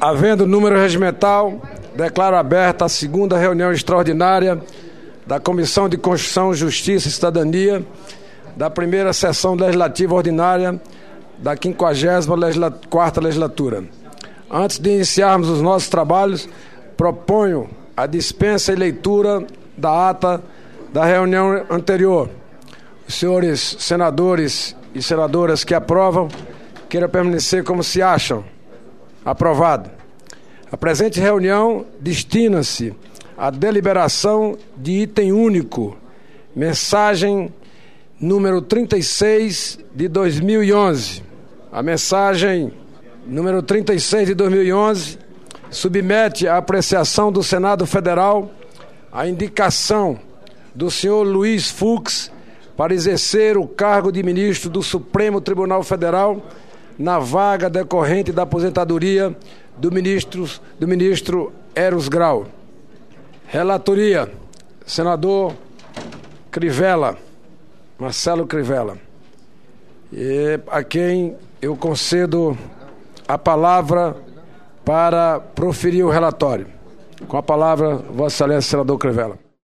Havendo número regimental, declaro aberta a segunda reunião extraordinária da Comissão de Constituição, Justiça e Cidadania da primeira sessão legislativa ordinária da 54ª legislatura. Antes de iniciarmos os nossos trabalhos, proponho a dispensa e leitura da ata da reunião anterior. Os senhores senadores e senadoras que aprovam, queiram permanecer como se acham. Aprovado. A presente reunião destina-se à deliberação de item único, mensagem número 36 de 2011. A mensagem número 36 de 2011 submete à apreciação do Senado Federal a indicação do senhor Luiz Fux para exercer o cargo de ministro do Supremo Tribunal Federal na vaga decorrente da aposentadoria do ministro Eros Grau. Relatoria, senador Crivella, Marcelo Crivella, a quem eu concedo a palavra para proferir o relatório. Com a palavra, Vossa Excelência, senador Crivella.